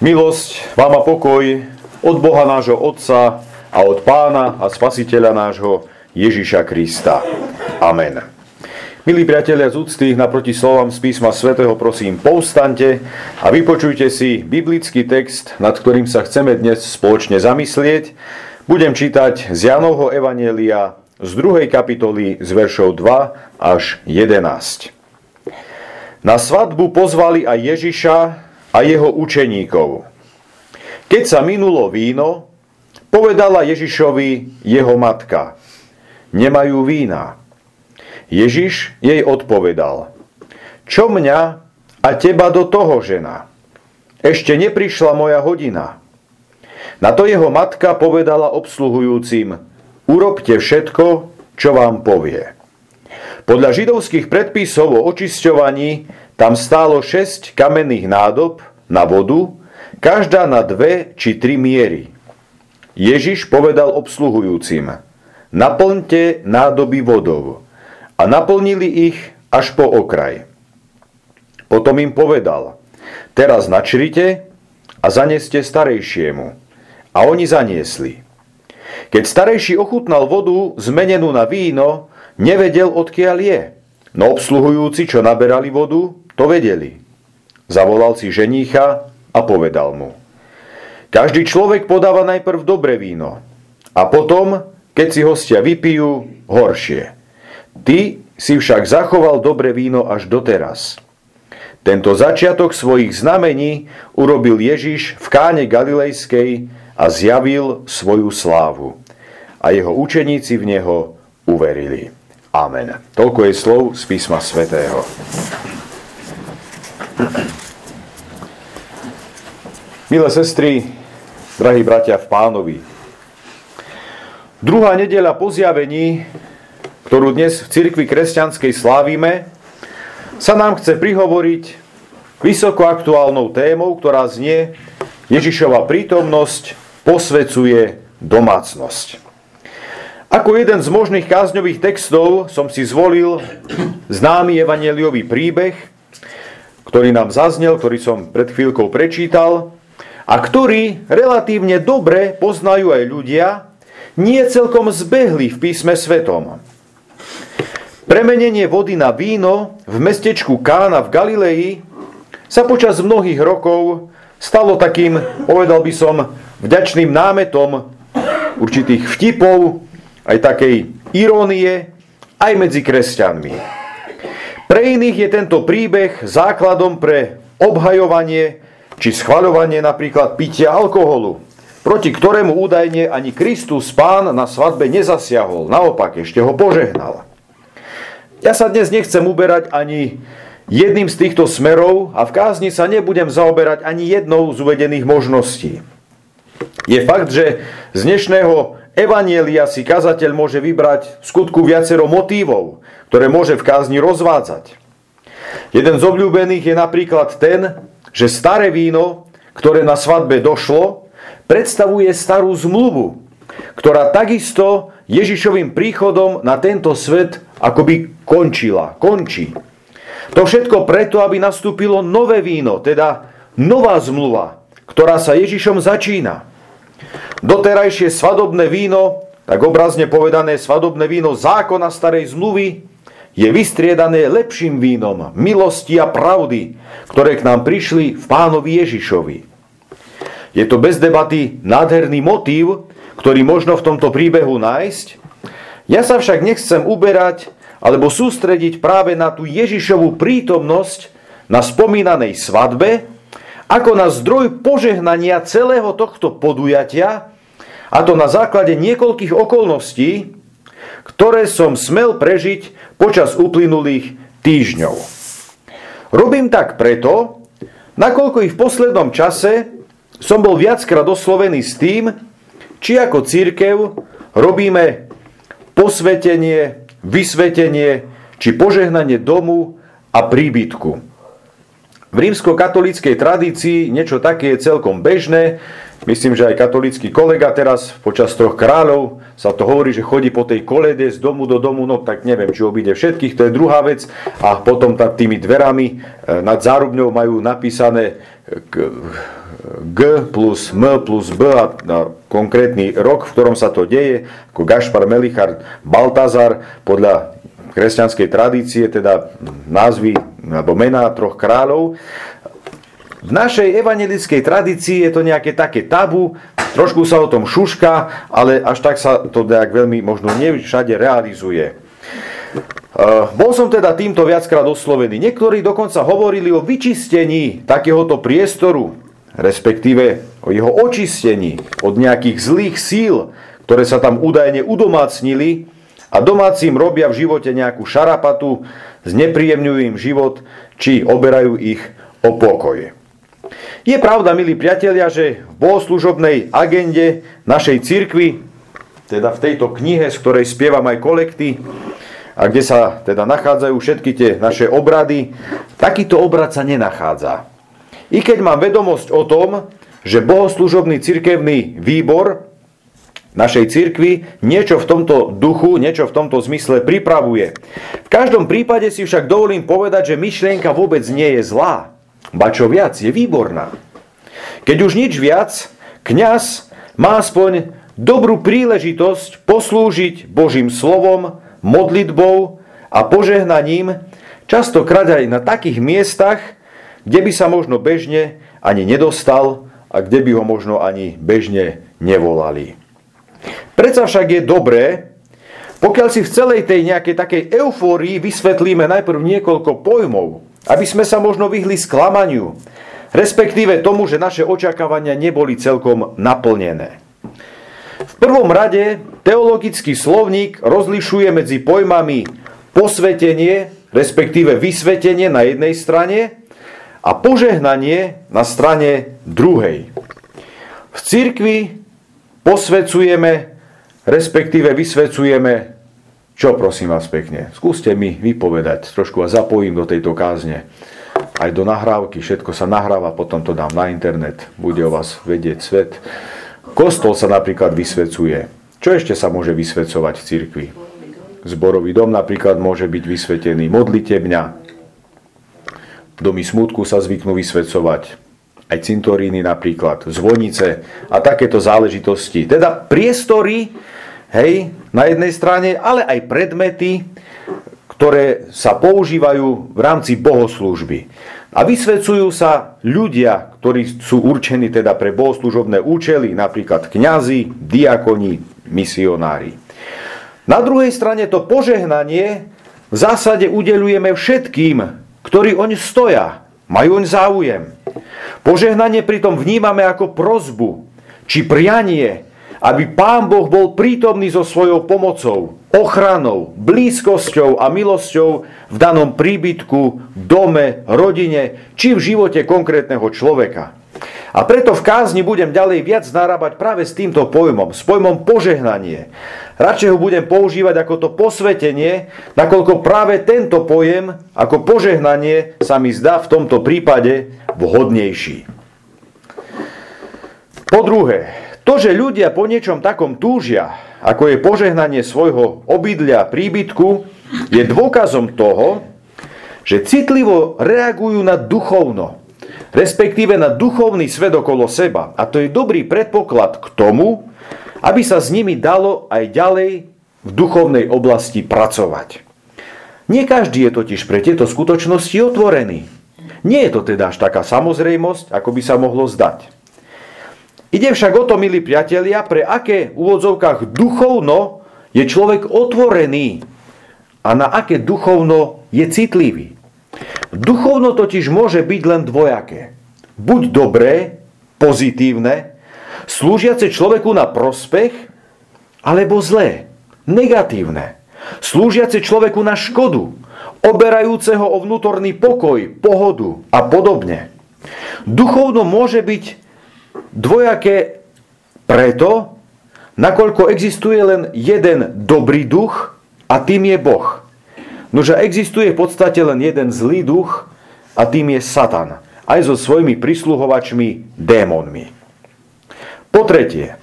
Milosť vám a pokoj od Boha nášho Otca a od Pána a Spasiteľa nášho Ježiša Krista. Amen. Milí priatelia z úcty, naproti slovám z písma svätého prosím povstaňte a vypočujte si biblický text, nad ktorým sa chceme dnes spoločne zamyslieť. Budem čítať z Jánovho evanjelia z 2. kapitoly z veršov 2 až 11. Na svadbu pozvali aj Ježiša a jeho učeníkov. Keď sa minulo víno, povedala Ježišovi jeho matka: nemajú vína. Ježiš jej odpovedal: čo mňa a teba do toho, žena? Ešte neprišla moja hodina. Na to jeho matka povedala obsluhujúcim: urobte všetko, čo vám povie. Podľa židovských predpisov o očisťovaní tam stálo 6 kamenných nádob na vodu, každá na 2 či 3 miery. Ježiš povedal obsluhujúcim: naplňte nádoby vodou. A naplnili ich až po okraj. Potom im povedal: teraz načrite a zaneste starejšiemu. A oni zaniesli. Keď starejší ochutnal vodu zmenenú na víno, nevedel, odkiaľ je. No obsluhujúci, čo naberali vodu, to vedeli. Zavolal si ženícha a povedal mu: každý človek podáva najprv dobré víno a potom, keď si hostia vypijú, horšie. Ty si však zachoval dobré víno až doteraz. Tento začiatok svojich znamení urobil Ježiš v Káne Galilejskej a zjavil svoju slávu. A jeho učeníci v neho uverili. Amen. Toľko je slov z písma svätého. Milé sestry, drahí bratia v Pánovi, druhá nedeľa po zjavení, ktorú dnes v cirkvi kresťanskej slávime, sa nám chce prihovoriť vysoko aktuálnou témou, ktorá znie: Ježišova prítomnosť posvecuje domácnosť. Ako jeden z možných kázňových textov som si zvolil známy evanjeliový príbeh, ktorý nám zaznel, ktorý som pred chvíľkou prečítal a ktorý relatívne dobre poznajú aj ľudia, nie celkom zbehli v písme svetom. Premenenie vody na víno v mestečku Kána v Galilei sa počas mnohých rokov stalo takým, povedal by som, vďačným námetom určitých vtipov, aj takej irónie, aj medzi kresťanmi. Pre iných je tento príbeh základom pre obhajovanie či schvaľovanie napríklad pitia alkoholu, proti ktorému údajne ani Kristus Pán na svadbe nezasiahol, naopak ešte ho požehnal. Ja sa dnes nechcem uberať ani jedným z týchto smerov a v kázni sa nebudem zaoberať ani jednou z uvedených možností. Je fakt, že z dnešného evanjelia si kazateľ môže vybrať v skutku viacero motívov, ktoré môže v kázni rozvádzať. Jeden z obľúbených je napríklad ten, že staré víno, ktoré na svadbe došlo, predstavuje starú zmluvu, ktorá takisto Ježišovým príchodom na tento svet akoby končí. To všetko preto, aby nastúpilo nové víno, teda nová zmluva, ktorá sa Ježišom začína. Doterajšie svadobné víno, tak obrazne povedané svadobné víno zákona starej zmluvy, je vystriedané lepším vínom milosti a pravdy, ktoré k nám prišli v Pánovi Ježišovi. Je to bez debaty nádherný motív, ktorý možno v tomto príbehu nájsť. Ja sa však nechcem uberať alebo sústrediť práve na tú Ježišovú prítomnosť na spomínanej svadbe, ako na zdroj požehnania celého tohto podujatia, a to na základe niekoľkých okolností, ktoré som smel prežiť počas uplynulých týždňov. Robím tak preto, nakoľko i v poslednom čase som bol viackrát oslovený s tým, či ako cirkev robíme posvetenie, vysvetenie či požehnanie domu a príbytku. V rímskokatolíckej tradícii niečo také je celkom bežné. Myslím, že aj katolícky kolega teraz počas Troch kráľov sa to hovorí, že chodí po tej kolede z domu do domu, no tak neviem, či obíde všetkých, to je druhá vec. A potom tými dverami nad zárubňou majú napísané G plus M plus B a konkrétny rok, v ktorom sa to deje, ako Gašpar, Melichard, Baltazar, podľa kresťanskej tradície, teda názvy alebo mená Troch kráľov. V našej evanjelickej tradícii je to nejaké také tabu, trošku sa o tom šuška, ale až tak sa to tak veľmi možno nie všade realizuje. Bol som teda týmto viackrát oslovený. Niektorí dokonca hovorili o vyčistení takéhoto priestoru, respektíve o jeho očistení od nejakých zlých síl, ktoré sa tam údajne udomácnili a domácim robia v živote nejakú šarapatu, znepríjemňujú im život, či oberajú ich o pokoj. Je pravda, milí priatelia, že v bohoslužobnej agende našej cirkvi, teda v tejto knihe, z ktorej spievam aj kolekty, a kde sa teda nachádzajú všetky tie naše obrady, takýto obrad sa nenachádza. I keď mám vedomosť o tom, že bohoslužobný cirkevný výbor našej cirkvi niečo v tomto duchu, niečo v tomto zmysle pripravuje. V každom prípade si však dovolím povedať, že myšlienka vôbec nie je zlá. Ba čo viac, je výborná. Keď už nič viac, kňaz má aspoň dobrú príležitosť poslúžiť Božím slovom, modlitbou a požehnaním, častokrát aj na takých miestach, kde by sa možno bežne ani nedostal a kde by ho možno ani bežne nevolali. Predsa však je dobré, pokiaľ si v celej tej nejakej takej eufórii vysvetlíme najprv niekoľko pojmov, aby sme sa možno vyhli sklamaniu, respektíve tomu, že naše očakávania neboli celkom naplnené. V prvom rade teologický slovník rozlišuje medzi pojmami posvetenie, respektíve vysvetenie na jednej strane a požehnanie na strane druhej. V cirkvi posvecujeme, respektíve vysvecujeme. Čo, prosím vás pekne? Skúste mi vypovedať. Trošku vás zapojím do tejto kázne. Aj do nahrávky. Všetko sa nahráva, potom to dám na internet. Bude o vás vedieť svet. Kostol sa napríklad vysvecuje. Čo ešte sa môže vysvecovať v cirkvi? Zborový dom napríklad môže byť vysvetený. Modlitebňa. Domy smútku sa zvyknú vysvecovať. Aj cintoríny napríklad. Zvonice a takéto záležitosti. Teda priestory, hej, na jednej strane, ale aj predmety, ktoré sa používajú v rámci bohoslúžby. A vysvedcujú sa ľudia, ktorí sú určení teda pre bohoslúžobné účely, napríklad kňazi, diakoni, misionári. Na druhej strane to požehnanie v zásade udeľujeme všetkým, ktorí oň stoja, majú oň záujem. Požehnanie pritom vnímame ako prosbu, či prianie, aby Pán Boh bol prítomný so svojou pomocou, ochranou, blízkosťou a milosťou v danom príbytku, dome, rodine, či v živote konkrétneho človeka. A preto v kázni budem ďalej viac narábať práve s týmto pojmom, s pojmom požehnanie. Radšej ho budem používať ako to posvetenie, nakoľko práve tento pojem ako požehnanie sa mi zdá v tomto prípade vhodnejší. Po druhé, to, že ľudia po niečom takom túžia, ako je požehnanie svojho obydlia, príbytku, je dôkazom toho, že citlivo reagujú na duchovno, respektíve na duchovný svet okolo seba. A to je dobrý predpoklad k tomu, aby sa s nimi dalo aj ďalej v duchovnej oblasti pracovať. Nie každý je totiž pre tieto skutočnosti otvorený. Nie je to teda až taká samozrejmosť, ako by sa mohlo zdať. Ide však o to, milí priatelia, pre aké v úvodzovkách duchovno je človek otvorený a na aké duchovno je citlivý. Duchovno totiž môže byť len dvojaké. Buď dobré, pozitívne, slúžiace človeku na prospech, alebo zlé, negatívne, slúžiace človeku na škodu, oberajúceho o vnútorný pokoj, pohodu a podobne. Duchovno môže byť dvojaké preto, nakoľko existuje len jeden dobrý duch a tým je Boh. Nože existuje v podstate len jeden zlý duch a tým je Satan, aj so svojimi prisluhovačmi, démonmi. Po tretie,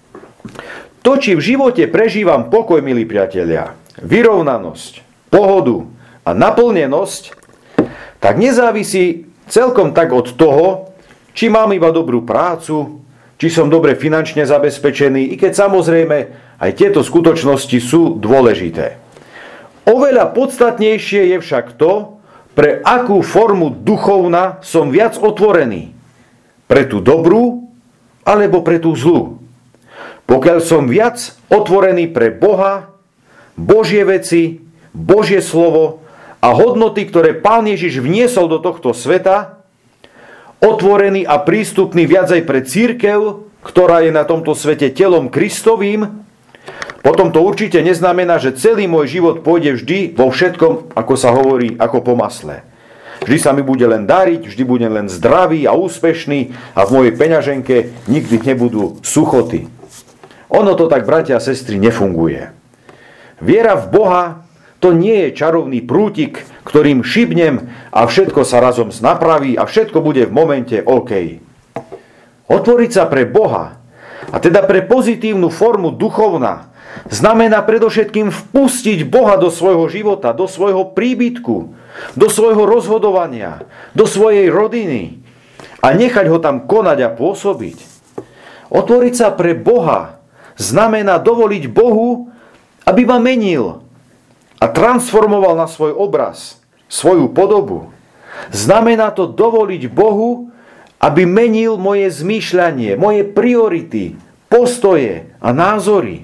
to, či v živote prežívam pokoj, milí priatelia, vyrovnanosť, pohodu a naplnenosť, tak nezávisí celkom tak od toho, či mám iba dobrú prácu, či som dobre finančne zabezpečený, i keď samozrejme aj tieto skutočnosti sú dôležité. Oveľa podstatnejšie je však to, pre akú formu duchovna som viac otvorený. Pre tú dobrú alebo pre tú zlú. Pokiaľ som viac otvorený pre Boha, Božie veci, Božie slovo a hodnoty, ktoré Pán Ježiš vniesol do tohto sveta, otvorený a prístupný viac aj pre cirkev, ktorá je na tomto svete telom Kristovým, potom to určite neznamená, že celý môj život pôjde vždy vo všetkom, ako sa hovorí, ako po masle. Vždy sa mi bude len dariť, vždy budem len zdravý a úspešný a v mojej peňaženke nikdy nebudú suchoty. Ono to tak, bratia a sestry, nefunguje. Viera v Boha to nie je čarovný prútik, ktorým šibnem a všetko sa razom napraví a všetko bude v momente OK. Otvoriť sa pre Boha, a teda pre pozitívnu formu duchovna, znamená predovšetkým vpustiť Boha do svojho života, do svojho príbytku, do svojho rozhodovania, do svojej rodiny a nechať ho tam konať a pôsobiť. Otvoriť sa pre Boha znamená dovoliť Bohu, aby ma menil a transformoval na svoj obraz, svoju podobu. Znamená to dovoliť Bohu, aby menil moje zmýšľanie, moje priority, postoje a názory.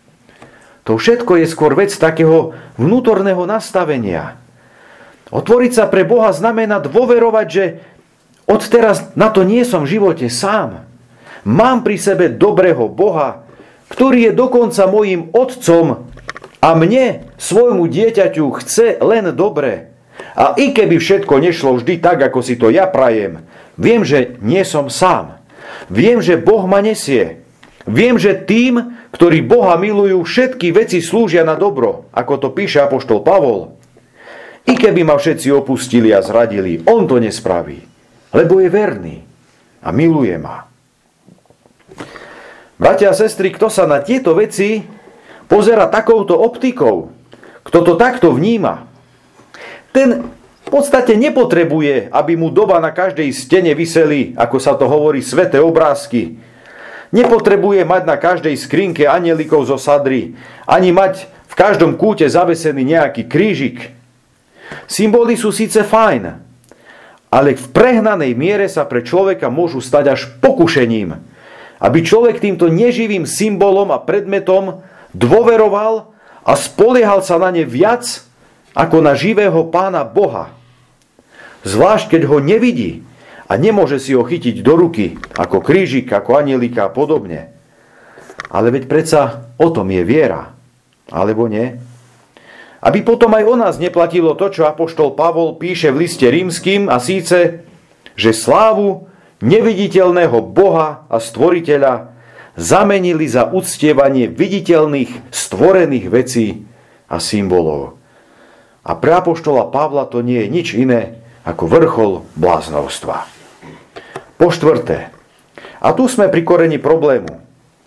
To všetko je skôr vec takého vnútorného nastavenia. Otvoriť sa pre Boha znamená dôverovať, že odteraz na to nie som v živote sám. Mám pri sebe dobrého Boha, ktorý je dokonca mojím otcom a mne, svojmu dieťaťu, chce len dobre. A i keby všetko nešlo vždy tak, ako si to ja prajem, viem, že nie som sám. Viem, že Boh ma nesie. Viem, že tým, ktorí Boha milujú, všetky veci slúžia na dobro, ako to píše apoštol Pavol. I keby ma všetci opustili a zradili, on to nespraví, lebo je verný a miluje ma. Bratia a sestry, kto sa na tieto veci pozerá takouto optikou, kto to takto vníma, ten v podstate nepotrebuje, aby mu doba na každej stene viseli, ako sa to hovorí, sväté obrázky. Nepotrebuje mať na každej skrinke anielikov zo sadry, ani mať v každom kúte zavesený nejaký krížik. Symboly sú síce fajn, ale v prehnanej miere sa pre človeka môžu stať až pokušením, aby človek týmto neživým symbolom a predmetom dôveroval a spoliehal sa na ne viac ako na živého Pána Boha. Zvlášť, keď ho nevidí a nemôže si ho chytiť do ruky, ako krížik, ako anielika a podobne. Ale veď predsa o tom je viera, alebo nie? Aby potom aj o nás neplatilo to, čo apoštol Pavol píše v liste rímskym, a síce, že slávu neviditeľného Boha a stvoriteľa zamenili za uctievanie viditeľných stvorených vecí a symbolov. A pre apoštola Pavla to nie je nič iné ako vrchol bláznovstva. Po štvrté, a tu sme pri koreni problému.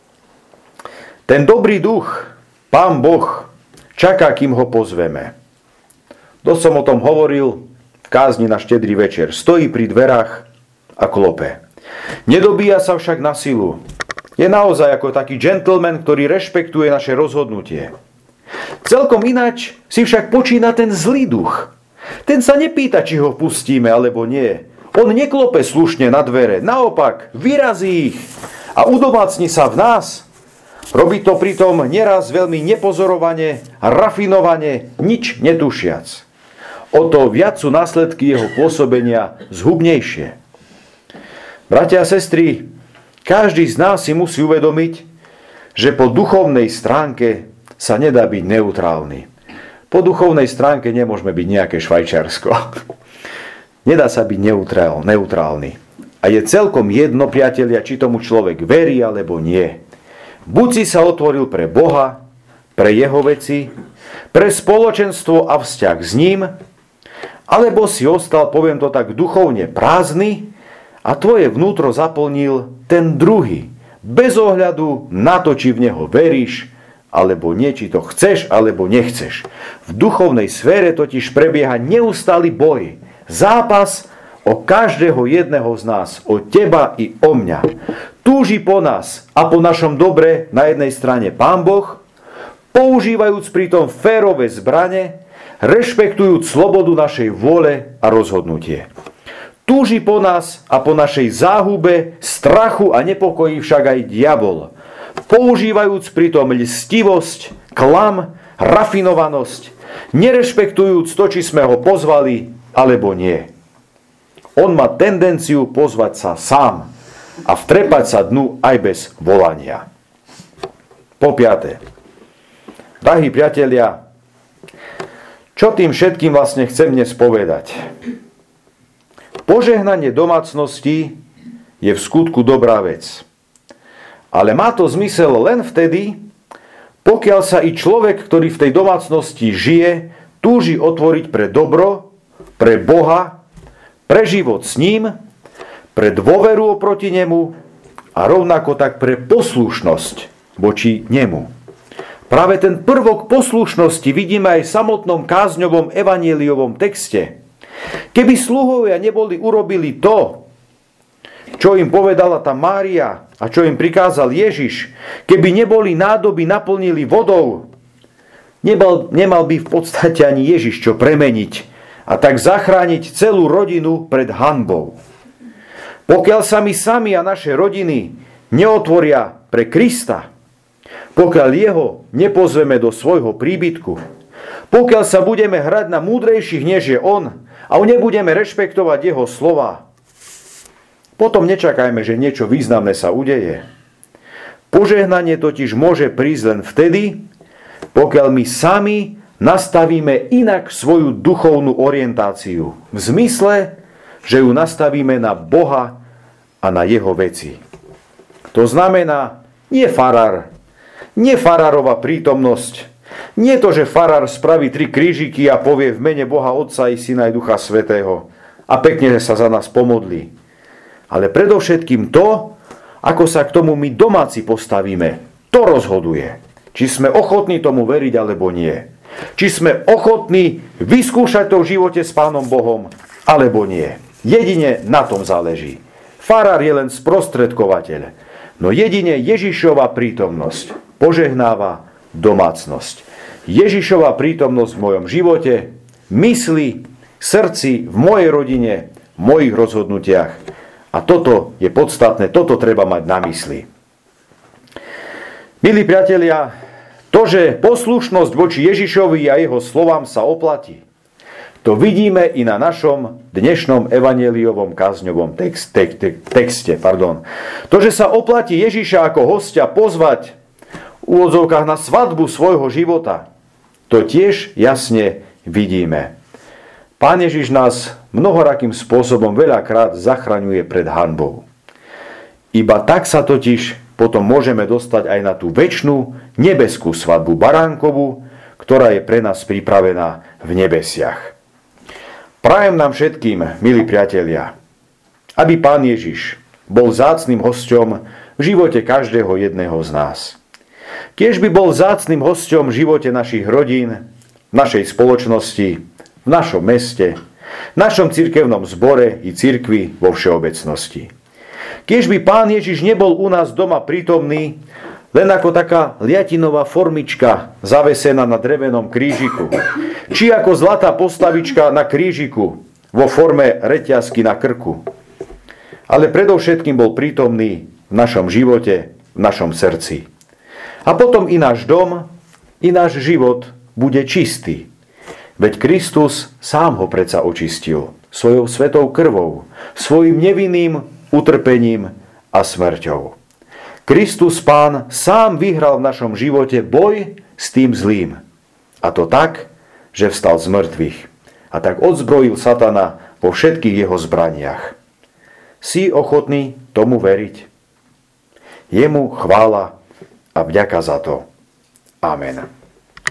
Ten dobrý duch, Pán Boh, čaká, kým ho pozveme. Dosť som o tom hovoril v kázni na štedrý večer. Stojí pri dverách a klope. Nedobíja sa však na silu. Je naozaj ako taký gentleman, ktorý rešpektuje naše rozhodnutie. Celkom ináč si však počína ten zlý duch. Ten sa nepýta, či ho pustíme alebo nie. On neklope slušne na dvere. Naopak, vyrazí ich a udomácni sa v nás. Robí to pritom neraz veľmi nepozorovane a rafinovane, nič netušiac. O to viac sú následky jeho pôsobenia zhubnejšie. Bratia a sestry, každý z nás si musí uvedomiť, že po duchovnej stránke sa nedá byť neutrálny. Po duchovnej stránke nemôžeme byť nejaké Švajčiarsko. Nedá sa byť neutrálny. A je celkom jedno, priatelia, či tomu človek verí alebo nie. Buď si sa otvoril pre Boha, pre jeho veci, pre spoločenstvo a vzťah s ním, alebo si ostal, poviem to tak, duchovne prázdny a tvoje vnútro zaplnil ten druhý, bez ohľadu na to, či v Neho veríš, alebo nie, či to chceš, alebo nechceš. V duchovnej sfére totiž prebieha neustály boj, zápas o každého jedného z nás, o teba i o mňa. Túži po nás a po našom dobre na jednej strane Pán Boh, používajúc pritom férové zbrane, rešpektujúc slobodu našej vôle a rozhodnutie. Túži po nás a po našej záhube, strachu a nepokoji však aj diabol, používajúc pritom ľstivosť, klam, rafinovanosť, nerešpektujúc to, či sme ho pozvali alebo nie. On má tendenciu pozvať sa sám a vtrepať sa dnu aj bez volania. Po piate. Drahí priatelia, čo tým všetkým vlastne chcem dnes povedať? Požehnanie domácnosti je v skutku dobrá vec. Ale má to zmysel len vtedy, pokiaľ sa i človek, ktorý v tej domácnosti žije, túži otvoriť pre dobro, pre Boha, pre život s ním, pre dôveru oproti nemu a rovnako tak pre poslušnosť voči nemu. Práve ten prvok poslušnosti vidíme aj v samotnom kázňovom evanjeliovom texte. Keby sluhovia urobili to, čo im povedala tá Mária a čo im prikázal Ježiš, keby neboli nádoby naplnili vodou, nemal by v podstate ani Ježiš čo premeniť a tak zachrániť celú rodinu pred hanbou. Pokiaľ sa my sami a naše rodiny neotvoria pre Krista, pokiaľ jeho nepozveme do svojho príbytku, pokiaľ sa budeme hrať na múdrejších než je on a nebudeme rešpektovať jeho slova, potom nečakajme, že niečo významné sa udeje. Požehnanie totiž môže prísť len vtedy, pokiaľ my sami nastavíme inak svoju duchovnú orientáciu. V zmysle, že ju nastavíme na Boha a na jeho veci. To znamená, nie farár, nie farárova prítomnosť, nie to, že farár spraví 3 krížiky a povie v mene Boha Otca i Syna i Ducha Svätého a pekne sa za nás pomodlí. Ale predovšetkým to, ako sa k tomu my domáci postavíme, to rozhoduje. Či sme ochotní tomu veriť, alebo nie. Či sme ochotní vyskúšať to v živote s Pánom Bohom, alebo nie. Jedine na tom záleží. Farár je len sprostredkovateľ. No jedine Ježišova prítomnosť požehnáva domácnosť. Ježišova prítomnosť v mojom živote, mysli, srdci, v mojej rodine, v mojich rozhodnutiach. A toto je podstatné, toto treba mať na mysli. Milí priatelia, to, že poslušnosť voči Ježišovi a jeho slovám sa oplatí, to vidíme i na našom dnešnom evanjeliovom kázňovom texte. To, že sa oplatí Ježiša ako hostia pozvať v úvodzovkách na svadbu svojho života, to tiež jasne vidíme. Pán Ježiš nás mnohorakým spôsobom veľakrát zachraňuje pred hanbou. Iba tak sa totiž potom môžeme dostať aj na tú večnú nebeskú svadbu baránkovú, ktorá je pre nás pripravená v nebesiach. Prajem nám všetkým, milí priatelia, aby Pán Ježiš bol vzácnym hosťom v živote každého jedného z nás. Kiež by bol vzácnym hosťom v živote našich rodín, našej spoločnosti, v našom meste, našom cirkevnom zbore i cirkvi vo všeobecnosti. Kiež by Pán Ježiš nebol u nás doma prítomný len ako taká liatinová formička zavesená na drevenom krížiku, či ako zlatá postavička na krížiku vo forme reťazky na krku. Ale predovšetkým bol prítomný v našom živote, v našom srdci. A potom i náš dom, i náš život bude čistý. Veď Kristus sám ho predsa očistil svojou svetou krvou, svojim nevinným utrpením a smrťou. Kristus Pán sám vyhral v našom živote boj s tým zlým. A to tak, že vstal z mŕtvych. A tak odzbrojil satana vo všetkých jeho zbraniach. Si ochotný tomu veriť? Jemu chvála a vďaka za to. Amen.